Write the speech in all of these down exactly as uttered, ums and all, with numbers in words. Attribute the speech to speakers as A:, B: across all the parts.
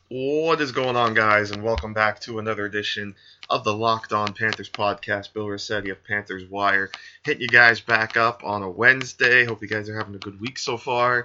A: What is going on, guys, and welcome back to another edition of the Locked On Panthers podcast. Bill Rossetti of Panthers Wire hitting you guys back up on a Wednesday. Hope you guys are having a good week so far.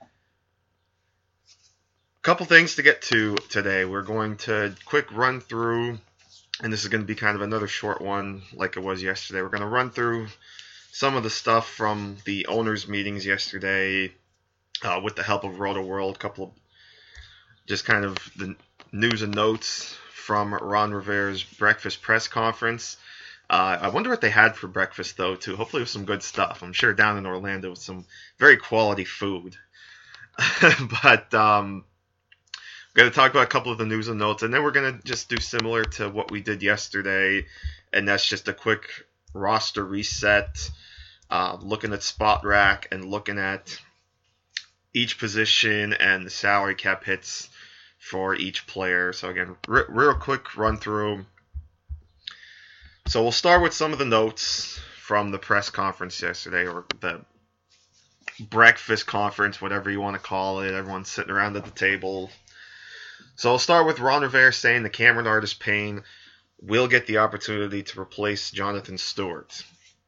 A: Couple things to get to today. We're going to quick run through, and this is going to be kind of another short one like it was yesterday. We're going to run through some of the stuff from the owners' meetings yesterday uh, with the help of Roto World. A couple of just kind of the news and notes from Ron Rivera's breakfast press conference. Uh, I wonder what they had for breakfast, though, too. Hopefully it was some good stuff. I'm sure down in Orlando with some very quality food. but um, we're going to talk about a couple of the news and notes, and then we're going to just do similar to what we did yesterday, and that's just a quick roster reset, uh, looking at Spot Rack and looking at each position and the salary cap hits for each player. So again, r- real quick run through. So we'll start with some of the notes from the press conference yesterday, or the breakfast conference, whatever you want to call it. Everyone's sitting around at the table. So I'll start with Ron Rivera saying that Cameron Artis-Payne will get the opportunity to replace Jonathan Stewart.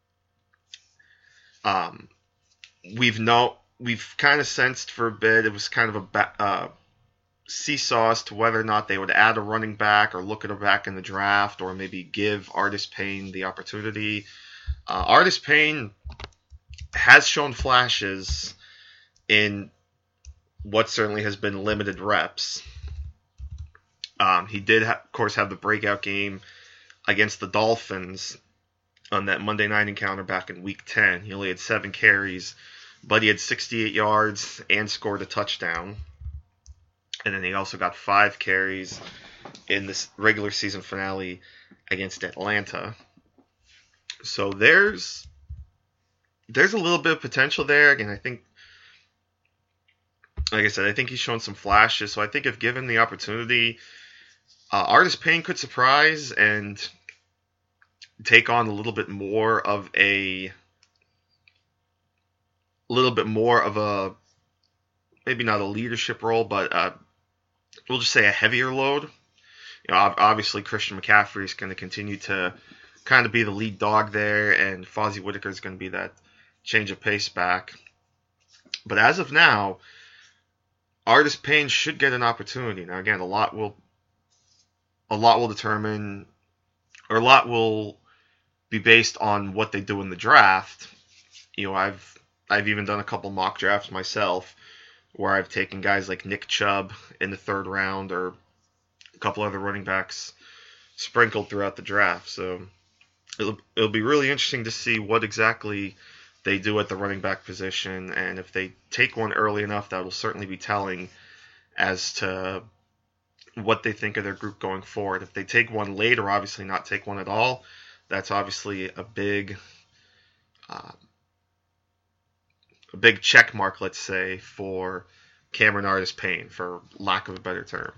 A: Um, we've no, we've kind of sensed for a bit it was kind of a ba- uh, seesaw as to whether or not they would add a running back or look at a back in the draft or maybe give Artis-Payne the opportunity. Uh, Artis-Payne has shown flashes in what certainly has been limited reps. Um, he did, ha- of course, have the breakout game against the Dolphins on that Monday night encounter back in Week ten. He only had seven carries, but he had sixty-eight yards and scored a touchdown. And then he also got five carries in this regular season finale against Atlanta. So there's there's a little bit of potential there. Again, I think, like I said, I think he's shown some flashes. So I think if given the opportunity, uh, Artis-Payne could surprise and take on a little bit more of a, a little bit more of a, maybe not a leadership role, but uh, we'll just say a heavier load. You know, obviously Christian McCaffrey is going to continue to kind of be the lead dog there, and Fozzie Whitaker is going to be that change of pace back. But as of now, Artis-Payne should get an opportunity. Now, again, a lot will, a lot will determine, or a lot will be based on what they do in the draft. You know, I've I've even done a couple mock drafts myself, where I've taken guys like Nick Chubb in the third round or a couple other running backs sprinkled throughout the draft. So it'll, it'll be really interesting to see what exactly they do at the running back position. And if they take one early enough, that will certainly be telling as to what they think of their group going forward. If they take one late or obviously not take one at all, that's obviously a big... Uh, a big check mark, let's say, for Cameron Artis-Payne, for lack of a better term.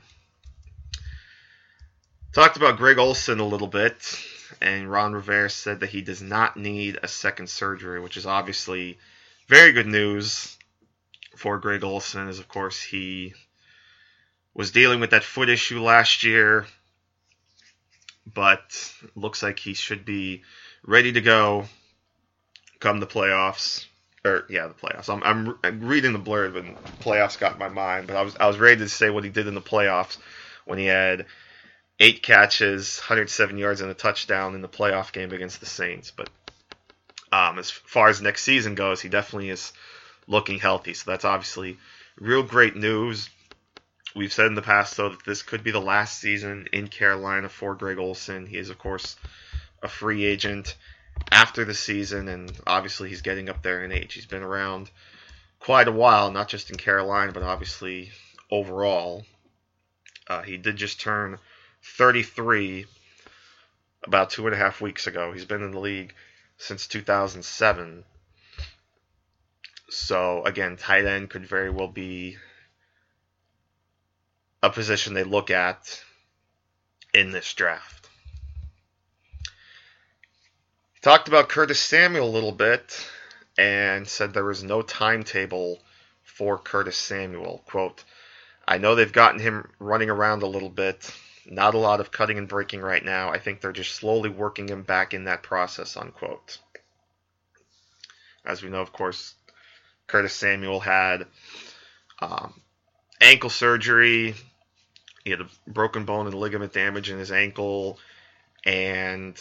A: Talked about Greg Olsen a little bit, and Ron Rivera said that he does not need a second surgery, which is obviously very good news for Greg Olsen, as of course he was dealing with that foot issue last year, but looks like he should be ready to go come the playoffs. Or yeah, the playoffs. I'm, I'm I'm reading the blurb, and playoffs got in my mind. But I was I was ready to say what he did in the playoffs when he had eight catches, one hundred seven yards, and a touchdown in the playoff game against the Saints. But um, as far as next season goes, he definitely is looking healthy. So that's obviously real great news. We've said in the past, though, that this could be the last season in Carolina for Greg Olsen. He is, of course, a free agent after the season, and obviously he's getting up there in age. He's been around quite a while, not just in Carolina, but obviously overall. Uh, he did just turn thirty-three about two and a half weeks ago. He's been in the league since two thousand seven. So, again, tight end could very well be a position they look at in this draft. Talked about Curtis Samuel a little bit and said there was no timetable for Curtis Samuel. Quote, I know they've gotten him running around a little bit. Not a lot of cutting and breaking right now. I think they're just slowly working him back in that process, unquote. As we know, of course, Curtis Samuel had um, ankle surgery. He had a broken bone and ligament damage in his ankle, and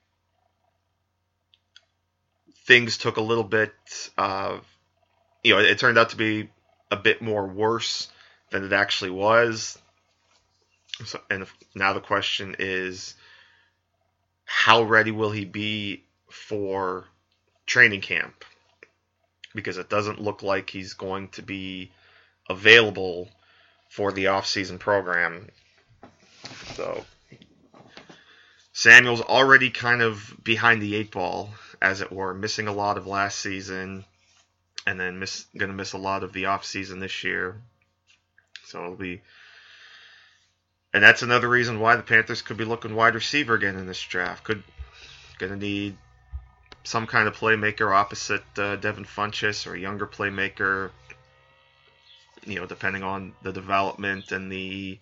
A: things took a little bit, uh, you know, it turned out to be a bit more worse than it actually was. So, and now the question is, how ready will he be for training camp? Because it doesn't look like he's going to be available for the off-season program. So Samuel's already kind of behind the eight ball, as it were, missing a lot of last season, and then miss going to miss a lot of the off-season this year. So it'll be, and that's another reason why the Panthers could be looking wide receiver again in this draft. Could going to need some kind of playmaker opposite uh, Devin Funchess, or a younger playmaker, you know, depending on the development and the,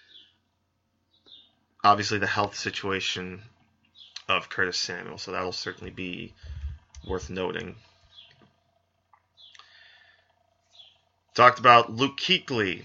A: obviously the health situation of Curtis Samuel. So that'll certainly be worth noting. Talked about Luke Kuechly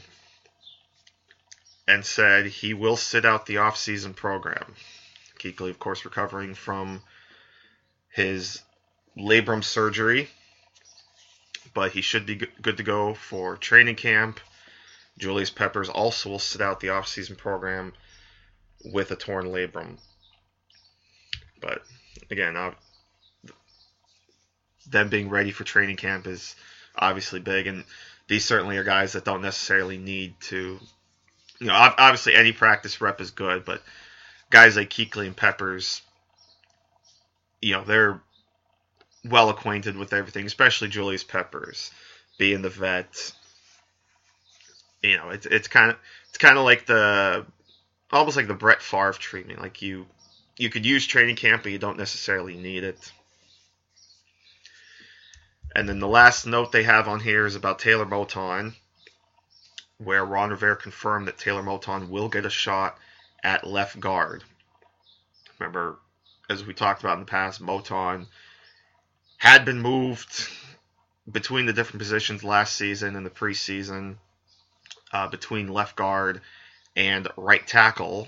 A: and said he will sit out the off-season program. Kuechly, of course, recovering from his labrum surgery, but he should be good to go for training camp. Julius Peppers also will sit out the off-season program with a torn labrum. But again, uh, them being ready for training camp is obviously big, and these certainly are guys that don't necessarily need to, you know, obviously any practice rep is good, but guys like Kuechly and Peppers, you know, they're well acquainted with everything, especially Julius Peppers, being the vet. You know, it's it's kind of it's kind of like the almost like the Brett Favre treatment. Like you you could use training camp, but you don't necessarily need it. And then the last note they have on here is about Taylor Moton, where Ron Rivera confirmed that Taylor Moton will get a shot at left guard. Remember, as we talked about in the past, Moton had been moved between the different positions last season and the preseason, uh, between left guard and right tackle.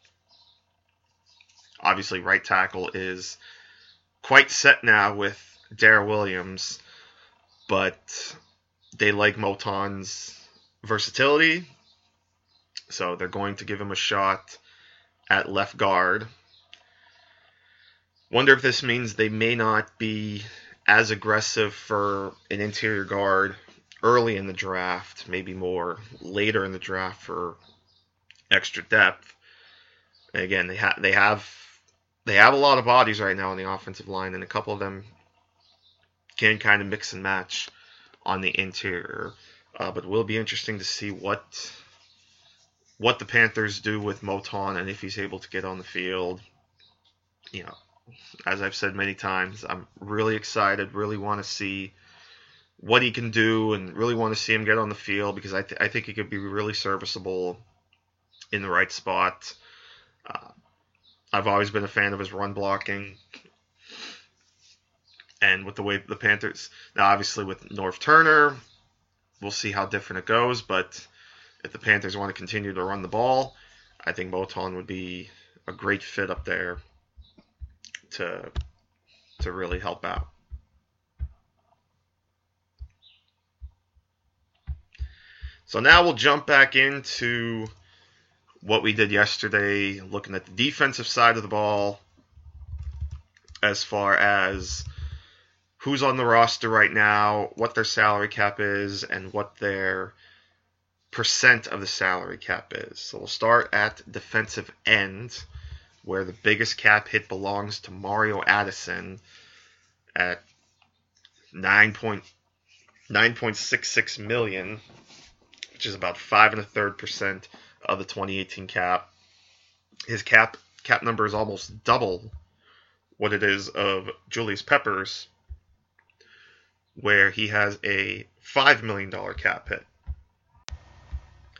A: Obviously, right tackle is quite set now with Darrell Williams, but they like Moton's versatility, so they're going to give him a shot at left guard. Wonder if this means they may not be as aggressive for an interior guard early in the draft, maybe more later in the draft for extra depth. And again, they have they have they have a lot of bodies right now on the offensive line, and a couple of them can kind of mix and match on the interior. Uh, but it will be interesting to see what what the Panthers do with Moton and if he's able to get on the field. You know, as I've said many times, I'm really excited, really want to see what he can do, and really want to see him get on the field, because I, th- I think he could be really serviceable in the right spot. Uh, I've always been a fan of his run blocking. And with the way the Panthers, now obviously with Norv Turner, we'll see how different it goes, but if the Panthers want to continue to run the ball, I think Moton would be a great fit up there to to really help out. So now we'll jump back into what we did yesterday, looking at the defensive side of the ball as far as who's on the roster right now, what their salary cap is, and what their percent of the salary cap is. So we'll start at defensive end, where the biggest cap hit belongs to Mario Addison at nine point six six million dollars, which is about five and a third percent of the twenty eighteen cap. His cap cap number is almost double what it is of Julius Peppers, where he has a five million dollars cap hit.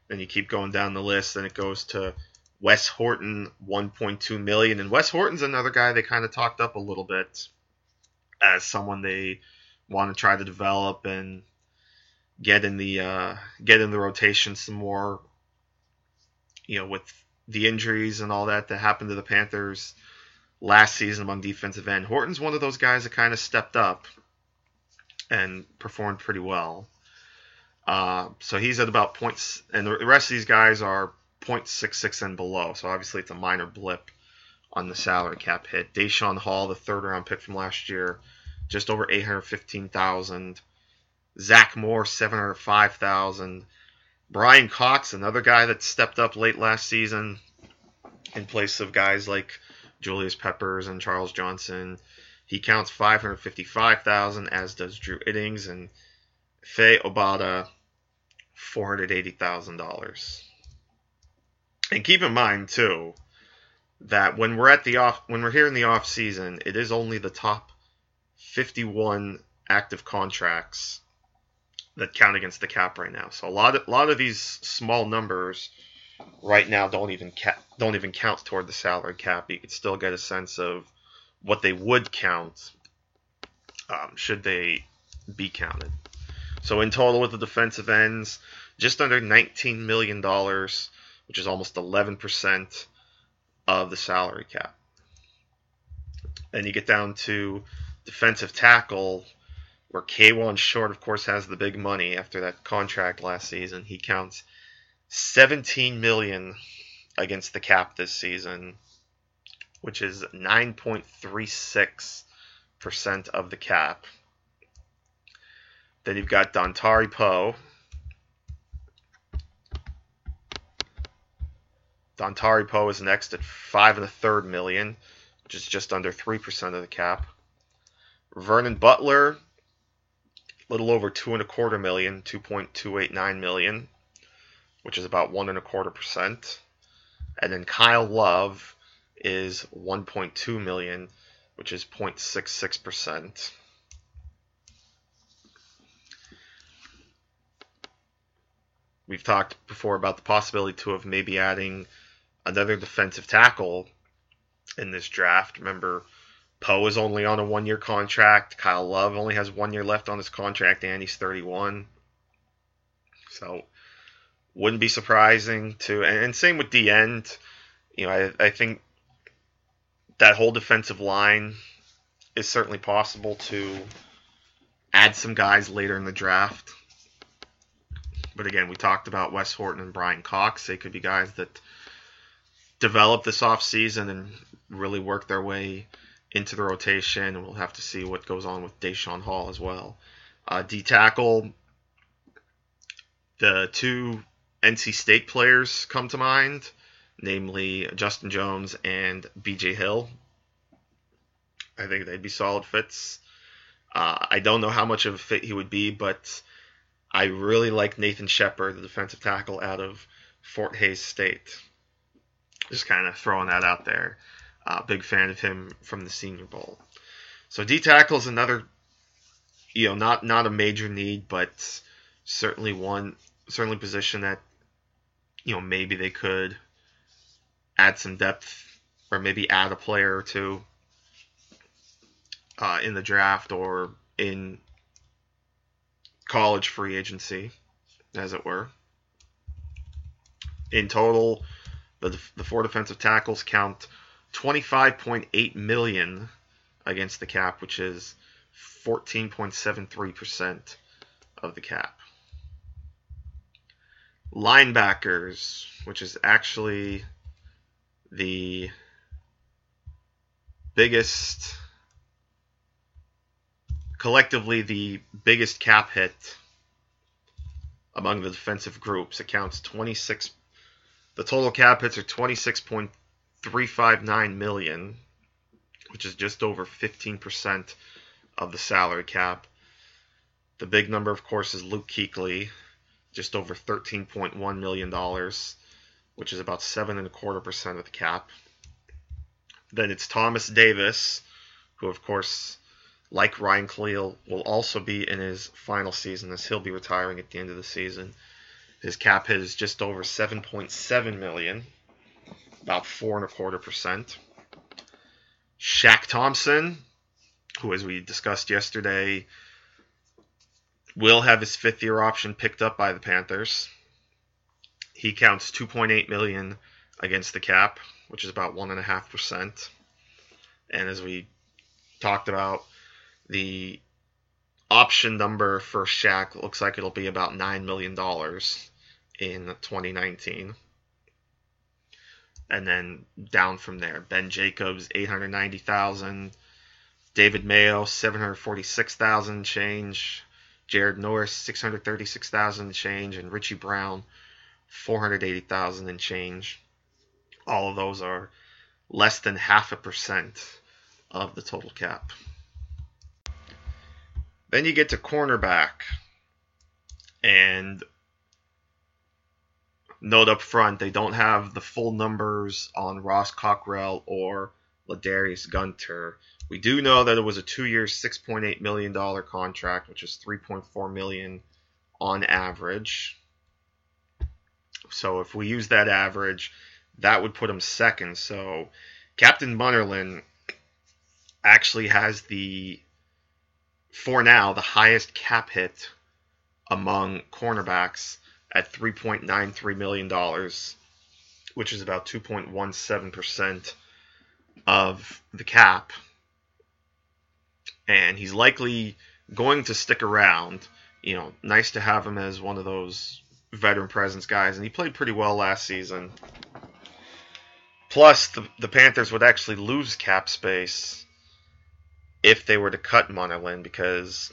A: and you keep going down the list, then it goes to Wes Horton, one point two million dollars. And Wes Horton's another guy they kind of talked up a little bit as someone they want to try to develop and get in the uh, get in the rotation some more. You know, with the injuries and all that that happened to the Panthers last season among defensive end, Horton's one of those guys that kind of stepped up and performed pretty well. Uh, so he's at about points, and the rest of these guys are point six six and below. So obviously it's a minor blip on the salary cap hit. Deshaun Hall, the third round pick from last year, just over eight hundred fifteen thousand. Zach Moore, seven hundred five thousand. Brian Cox, another guy that stepped up late last season in place of guys like Julius Peppers and Charles Johnson. He counts five hundred fifty-five thousand, as does Drew Iddings, and Faye Obada, four hundred eighty thousand dollars. And keep in mind too that when we're at the off when we're here in the off season, it is only the top fifty-one active contracts that count against the cap right now. So a lot of a lot of these small numbers right now don't even ca- don't even count toward the salary cap. You could still get a sense of what they would count um, should they be counted. So in total with the defensive ends, just under nineteen million dollars, which is almost eleven percent of the salary cap. Then you get down to defensive tackle, where K'Wan Short, of course, has the big money after that contract last season. He counts seventeen million dollars against the cap this season, which is nine point three six percent of the cap. Then you've got Dontari Poe. Dontari Poe is next at five and a third million, which is just under three percent of the cap. Vernon Butler, a little over two and a quarter million, two point two eight nine million, which is about one and a quarter percent. And then Kyle Love is one point two million, which is zero point six six percent. We've talked before about the possibility too of maybe adding another defensive tackle in this draft. Remember, Poe is only on a one-year contract. Kyle Love only has one year left on his contract, and he's thirty-one. So, wouldn't be surprising to... And, and same with the end. You know, I, I think that whole defensive line is certainly possible to add some guys later in the draft. But again, we talked about Wes Horton and Brian Cox. They could be guys that develop this offseason and really work their way into the rotation. And we'll have to see what goes on with Deshaun Hall as well. Uh, D-tackle, the two N C State players come to mind, namely Justin Jones and B J Hill. I think they'd be solid fits. Uh, I don't know how much of a fit he would be, but I really like Nathan Shepard, the defensive tackle out of Fort Hays State. Just kind of throwing that out there. Uh, big fan of him from the Senior Bowl. So D-tackle is another, you know, not not a major need, but certainly one, certainly position that, you know, maybe they could add some depth or maybe add a player or two uh, in the draft or in college free agency, as it were. In total, the the four defensive tackles count twenty-five point eight million dollars against the cap, which is fourteen point seven three percent of the cap. Linebackers, which is actually the biggest, collectively the biggest cap hit among the defensive groups. It counts twenty-six, the total cap hits are twenty-six point three five nine million dollars, which is just over fifteen percent of the salary cap. The big number, of course, is Luke Kuechly, just over thirteen point one million dollars, which is about seven and a quarter percent of the cap. Then it's Thomas Davis, who, of course, like Ryan Khalil, will also be in his final season, as he'll be retiring at the end of the season. His cap hit is just over seven point seven million, about four and a quarter percent. Shaq Thompson, who, as we discussed yesterday, will have his fifth year option picked up by the Panthers. He counts two point eight million against the cap, which is about one and a half percent. And as we talked about, the option number for Shaq looks like it'll be about nine million dollars in twenty nineteen. And then down from there, Ben Jacobs, eight hundred ninety thousand dollars. David Mayo, seven hundred forty-six thousand dollars change. Jared Norris, six hundred thirty-six thousand dollars change. And Richie Brown, four hundred eighty thousand dollars and change. All of those are less than half a percent of the total cap. Then you get to cornerback. And note up front, they don't have the full numbers on Ross Cockrell or Ladarius Gunter. We do know that it was a two-year, six point eight million dollars contract, which is three point four million dollars on average. So if we use that average, that would put him second. So Captain Munnerlyn actually has the, for now, the highest cap hit among cornerbacks at three point nine three million dollars, which is about two point one seven percent of the cap. And he's likely going to stick around. You know, nice to have him as one of those veteran presence guys. And he played pretty well last season. Plus, the, the Panthers would actually lose cap space if they were to cut Munnerlyn, because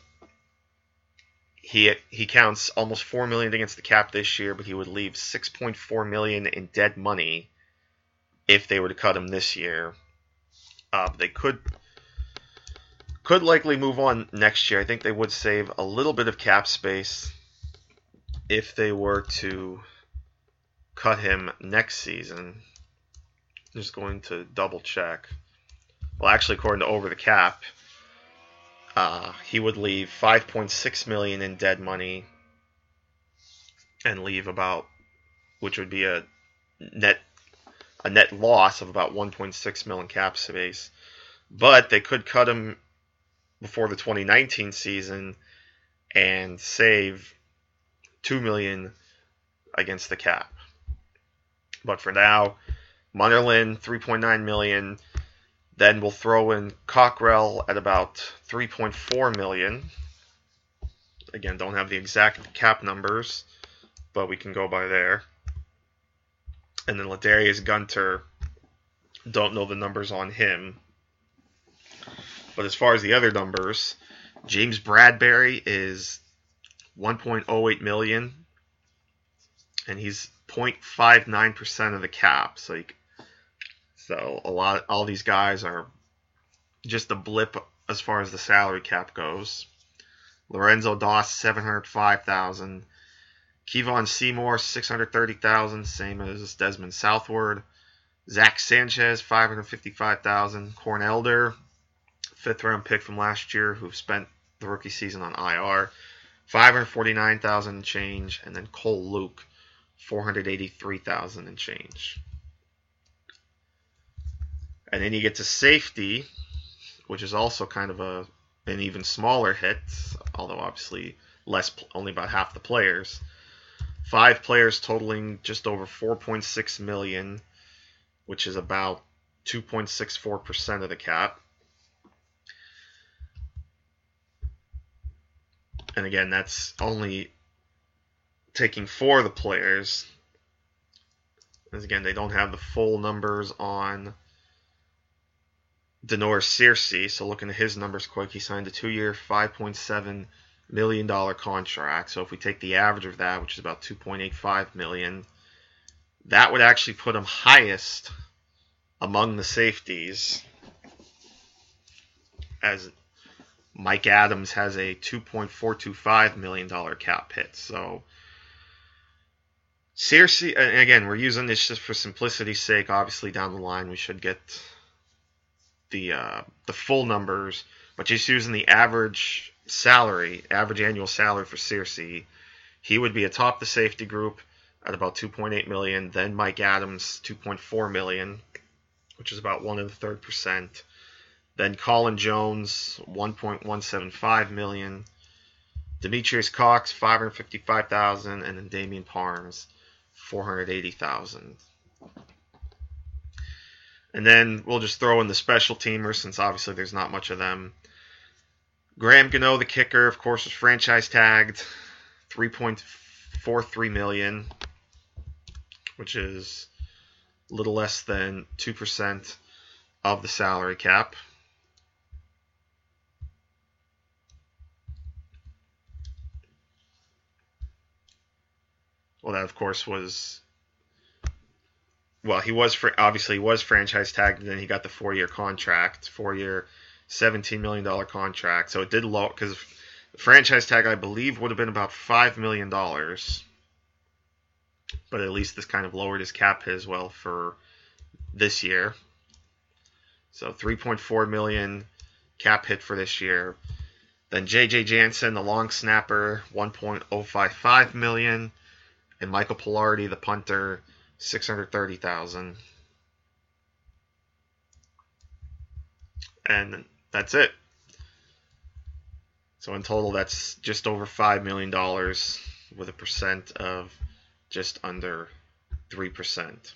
A: he he counts almost four million dollars against the cap this year, but he would leave six point four million dollars in dead money if they were to cut him this year. Uh, they could could likely move on next year. I think they would save a little bit of cap space if they were to cut him next season. Just going to double check. Well, actually, according to Over the Cap, uh, he would leave five point six million dollars in dead money and leave about, which would be a net a net loss of about one point six million dollars cap space. But they could cut him before the twenty nineteen season and save two million dollars against the cap. But for now, Munnerlyn, three point nine million dollars. Then we'll throw in Cockrell at about three point four million dollars. Again, don't have the exact cap numbers, but we can go by there. And then Ladarius Gunter, don't know the numbers on him. But as far as the other numbers, James Bradbury is one point oh eight million dollars, and he's zero point five nine percent of the cap. So, you, so a lot, all these guys are just a blip as far as the salary cap goes. Lorenzo Doss, seven hundred five thousand dollars. Kevon Seymour, six hundred thirty thousand dollars, same as Desmond Southward. Zach Sanchez, five hundred fifty-five thousand dollars. Corn Elder, fifth round pick from last year, who spent the rookie season on I R, five hundred forty-nine thousand dollars and change. And then Cole Luke, four hundred eighty-three thousand dollars and change. And then you get to safety, which is also kind of a an even smaller hit, although obviously less, only about half the players. Five players totaling just over four point six million dollars, which is about two point six four percent of the cap. And again, that's only taking four of the players. As again, they don't have the full numbers on Denoris Searcy. So looking at his numbers quick, he signed a two-year, five point seven million dollars contract. So if we take the average of that, which is about two point eight five million dollars, that would actually put him highest among the safeties, as Mike Adams has a two point four two five million dollars cap hit. So Searcy, and again, we're using this just for simplicity's sake. Obviously, down the line, we should get the uh, the full numbers, but just using the average salary, average annual salary for Searcy, he would be atop the safety group at about two point eight million dollars. Then Mike Adams, two point four million dollars, which is about one and a third percent. Then Colin Jones, one point one seven five million dollars. Demetrius Cox, five hundred fifty-five thousand dollars, and then Damian Parms, four hundred eighty thousand dollars. And then we'll just throw in the special teamers, since obviously there's not much of them. Graham Gano, the kicker, of course, was franchise tagged, three point four three million dollars, which is a little less than two percent of the salary cap. Well, that, of course, was... Well, he was... Obviously, he was franchise tagged, and then he got the four-year contract. Four-year, seventeen million dollars contract. So it did low... Because the franchise tag, I believe, would have been about five million dollars. But at least this kind of lowered his cap hit as well for this year. So three point four million dollars cap hit for this year. Then J J Jansen, the long snapper, one point oh five five million dollars. And Michael Pilardi, the punter, six hundred thirty thousand dollars. And that's it. So in total, that's just over five million dollars with a percent of just under three percent.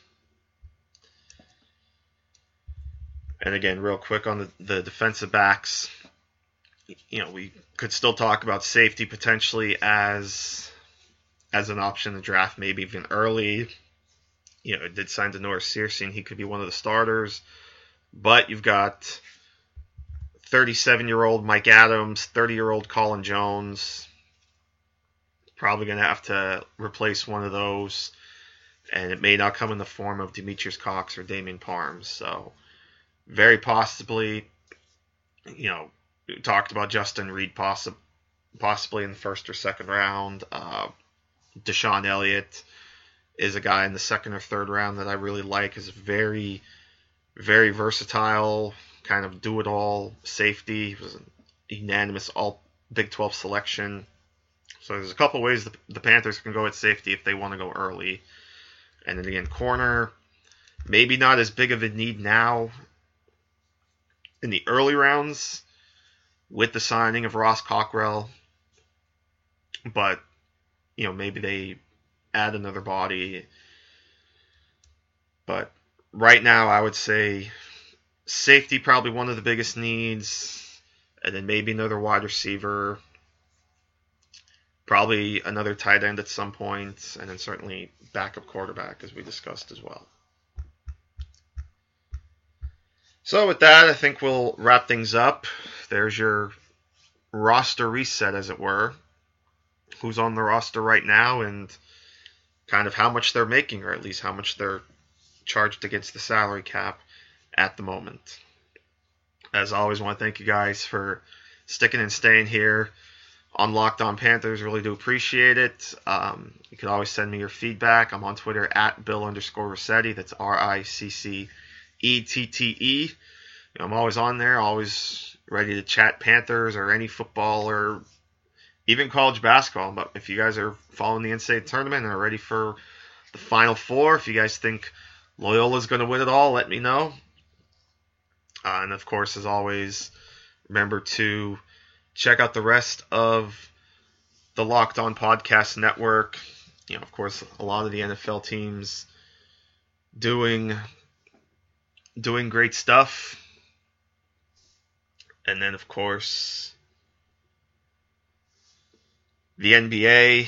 A: And again, real quick on the, the defensive backs, you know, we could still talk about safety potentially as as an option in the draft, maybe even early. You know, it did sign Denoris Searcy, and he could be one of the starters. But you've got thirty-seven-year-old Mike Adams, thirty-year-old Colin Jones. Probably going to have to replace one of those. And it may not come in the form of Demetrius Cox or Damian Parms. So, very possibly, you know, we talked about Justin Reed possi- possibly in the first or second round. Uh, Deshaun Elliott is a guy in the second or third round that I really like. Is very, very versatile, kind of do-it-all safety. He was an unanimous all Big twelve selection. So there's a couple ways the, the Panthers can go at safety if they want to go early. And then again, corner, maybe not as big of a need now in the early rounds with the signing of Ross Cockrell. But, you know, maybe they add another body. But right now, I would say safety probably one of the biggest needs. And then maybe another wide receiver. Probably another tight end at some point. And then certainly backup quarterback, as we discussed as well. So with that, I think we'll wrap things up. There's your roster reset, as it were. Who's on the roster right now and kind of how much they're making, or at least how much they're charged against the salary cap at the moment. As always, I want to thank you guys for sticking and staying here on Locked On Panthers. Really do appreciate it. Um, you can always send me your feedback. I'm on Twitter at Bill underscore Riccetti. That's R I C C E T T E. You know, I'm always on there, always ready to chat Panthers or any football or even college basketball. But if you guys are following the N C double A tournament and are ready for the Final Four, if you guys think Loyola's going to win it all, let me know. Uh, and of course, as always, remember to check out the rest of the Locked On Podcast Network. You know, of course, a lot of the N F L teams doing doing great stuff. And then, of course, the N B A.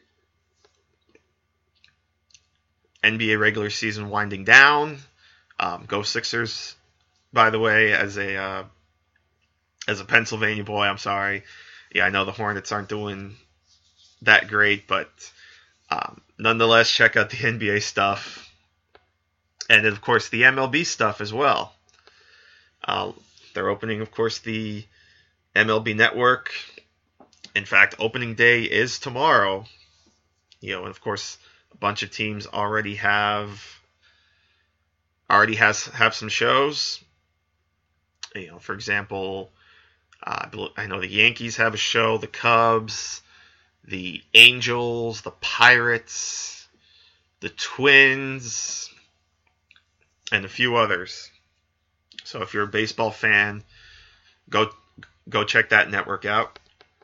A: N B A regular season winding down. Um, go Sixers, by the way, as a uh, as a Pennsylvania boy, I'm sorry. Yeah, I know the Hornets aren't doing that great, but um, nonetheless, check out the N B A stuff. And, of course, the M L B stuff as well. Uh, they're opening, of course, the M L B Network. In fact, opening day is tomorrow. You know, and, of course, a bunch of teams already have already has have some shows. You know, for example, uh, I know the Yankees have a show, the Cubs, the Angels, the Pirates, the Twins, and a few others. So if you're a baseball fan, go go check that network out.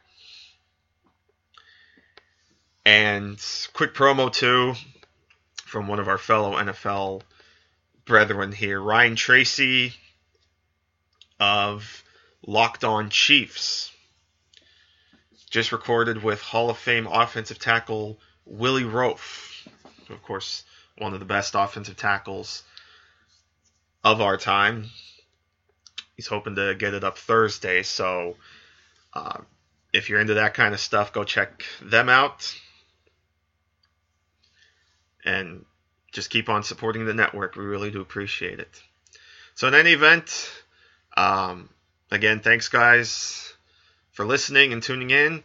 A: And quick promo too from one of our fellow N F L brethren here, Ryan Tracy of Locked On Chiefs. Just recorded with Hall of Fame offensive tackle Willie Roaf. Of course, one of the best offensive tackles of our time. He's hoping to get it up Thursday, so uh, if you're into that kind of stuff, go check them out. And just keep on supporting the network. We really do appreciate it. So in any event, um, again, thanks guys for listening and tuning in.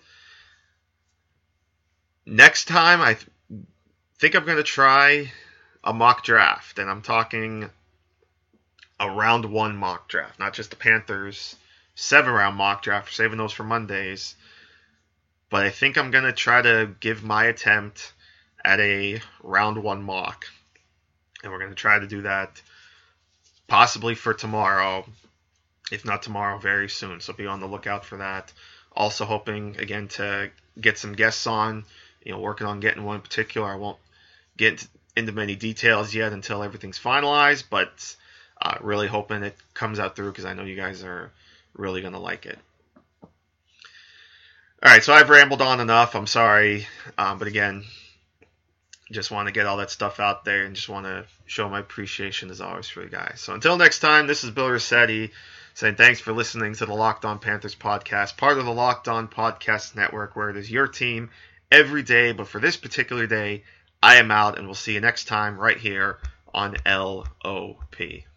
A: Next time, I th- think I'm going to try a mock draft, and I'm talking a round one mock draft, not just the Panthers seven round mock draft. We're saving those for Mondays. But I think I'm going to try to give my attempt at a round one mock. And we're going to try to do that possibly for tomorrow. If not tomorrow, very soon. So be on the lookout for that. Also hoping, again, to get some guests on. You know, working on getting one in particular. I won't get into many details yet until everything's finalized. But uh, really hoping it comes out through because I know you guys are really going to like it. All right, so I've rambled on enough. I'm sorry. Um, but again, just want to get all that stuff out there and just want to show my appreciation as always for you guys. So until next time, this is Bill Rossetti saying thanks for listening to the Locked On Panthers podcast, part of the Locked On Podcast Network, where it is your team every day. But for this particular day, I am out, and we'll see you next time right here on L O P.